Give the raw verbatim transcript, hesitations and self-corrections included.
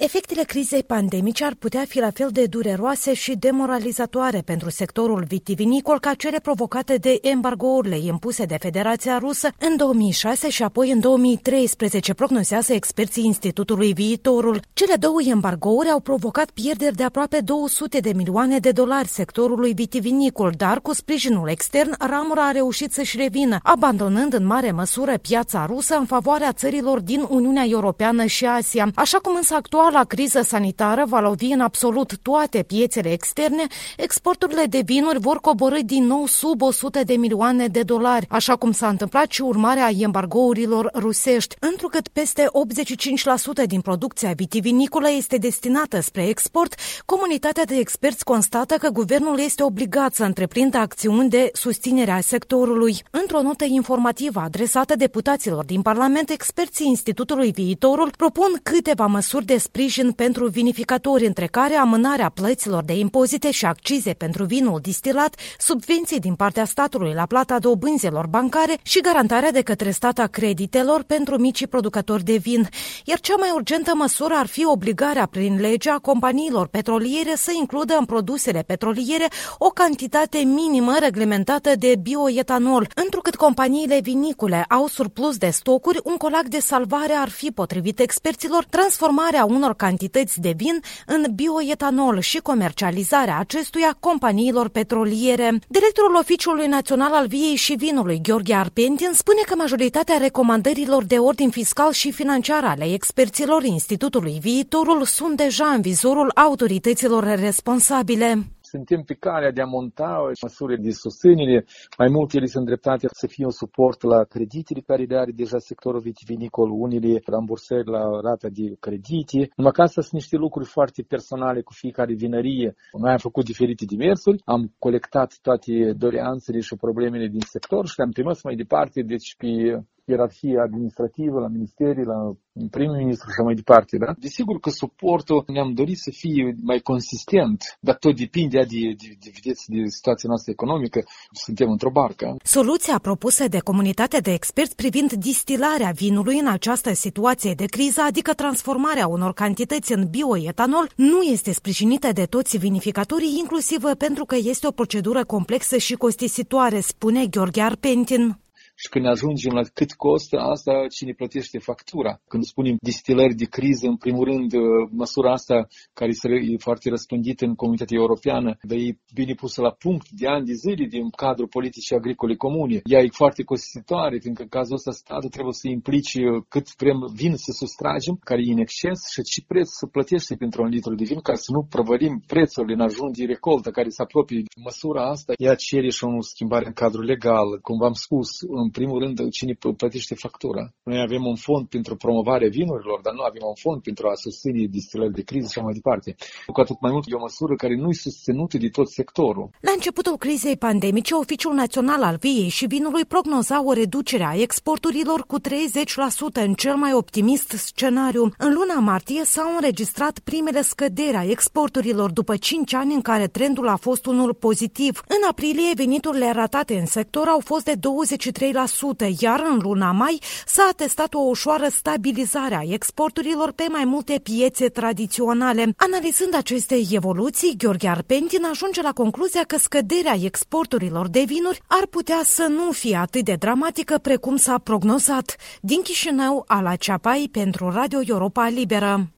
Efectele crizei pandemice ar putea fi la fel de dureroase și demoralizatoare pentru sectorul vitivinicol ca cele provocate de embargourile impuse de Federația Rusă în două mii șase și apoi în două mii treisprezece, prognozează experții Institutului Viitorul. Cele două embargouri au provocat pierderi de aproape două sute de milioane de dolari sectorului vitivinicol, dar cu sprijinul extern, ramura a reușit să-și revină, abandonând în mare măsură piața rusă în favoarea țărilor din Uniunea Europeană și Asia. Așa cum însă actual la criză sanitară va lovi în absolut toate piețele externe, exporturile de vinuri vor coborî din nou sub o sută de milioane de dolari, așa cum s-a întâmplat și urmarea embargourilor rusești, întrucât peste optzeci și cinci la sută din producția vitivinicolă este destinată spre export. Comunitatea de experți constată că guvernul este obligat să întreprindă acțiuni de susținere a sectorului. Într-o notă informativă adresată deputaților din Parlament, experții Institutului Viitorul propun câteva măsuri de sprijin pentru vinificatori, între care amânarea plăților de impozite și accize pentru vinul distilat, subvenții din partea statului la plata dobânzilor bancare și garantarea de către stat a creditelor pentru micii producători de vin. Iar cea mai urgentă măsură ar fi obligarea prin lege a companiilor petroliere să includă în produsele petroliere o cantitate minimă reglementată de bioetanol. Întrucât companiile vinicole au surplus de stocuri, un colac de salvare ar fi, potrivit experților, transformarea unor cantități de vin în bioetanol și comercializarea acestuia companiilor petroliere. Directorul Oficiului Național al Viei și Vinului, Gheorghe Arpentin, spune că majoritatea recomandărilor de ordin fiscal și financiar ale experților Institutului Viitorul sunt deja în vizorul autorităților responsabile. Suntem pe calea de a monta măsuri de susținere. Mai mult ele sunt îndreptate să fie un suport la creditele care le are deja sectorul vitivinicol, unele rambursări la rata de credite. Numai că astea sunt niște lucruri foarte personale cu fiecare vinărie. Noi am făcut diferite demersuri, am colectat toate doleanțele și problemele din sector și le-am trimis mai departe, deci pe ierarhia administrativă, la ministerii, la primul ministru și mai departe. Da? Desigur că suportul ne-am dorit să fie mai consistent, dar tot depinde de, de, de, de, de situația noastră economică. Suntem într-o barcă. Soluția propusă de comunitatea de experți privind distilarea vinului în această situație de criză, adică transformarea unor cantități în bioetanol, nu este sprijinită de toți vinificatorii, inclusiv pentru că este o procedură complexă și costisitoare, spune Gheorghe Arpentin. Și când ajungem la cât costă, asta cine plătește factura. Când spunem distilări de criză, în primul rând, măsura asta care e foarte răspândită în comunitatea europeană, dar e bine pusă la punct de ani de zile din cadrul politicii agricole comune. Ea e foarte costisitoare, fiindcă în cazul ăsta statul trebuie să implice cât vrem vin să sustragem, care e în exces, și ce preț să plătește pentru un litru de vin, ca să nu prăvărim prețurile în ajun de recoltă care se apropie. Măsura asta, ea cere și o schimbare în cadrul legal. Cum v-am spus, în primul rând, cine plătește factura. Noi avem un fond pentru promovarea vinurilor, dar nu avem un fond pentru a susține distilări de criză și așa mai departe. Cu atât mai mult e o măsură care nu e susținută de tot sectorul. La începutul crizei pandemice, Oficiul Național al Viei și Vinului prognoza o reducere a exporturilor cu treizeci la sută în cel mai optimist scenariu. În luna martie s-au înregistrat primele scăderi a exporturilor după cinci ani în care trendul a fost unul pozitiv. În aprilie, veniturile ratate în sector au fost de douăzeci și trei la sută, iar în luna mai s-a atestat o ușoară stabilizare a exporturilor pe mai multe piețe tradiționale. Analizând aceste evoluții, Gheorghe Arpentin ajunge la concluzia că scăderea exporturilor de vinuri ar putea să nu fie atât de dramatică precum s-a prognozat. Din Chișinău, Ala Ceapai pentru Radio Europa Liberă.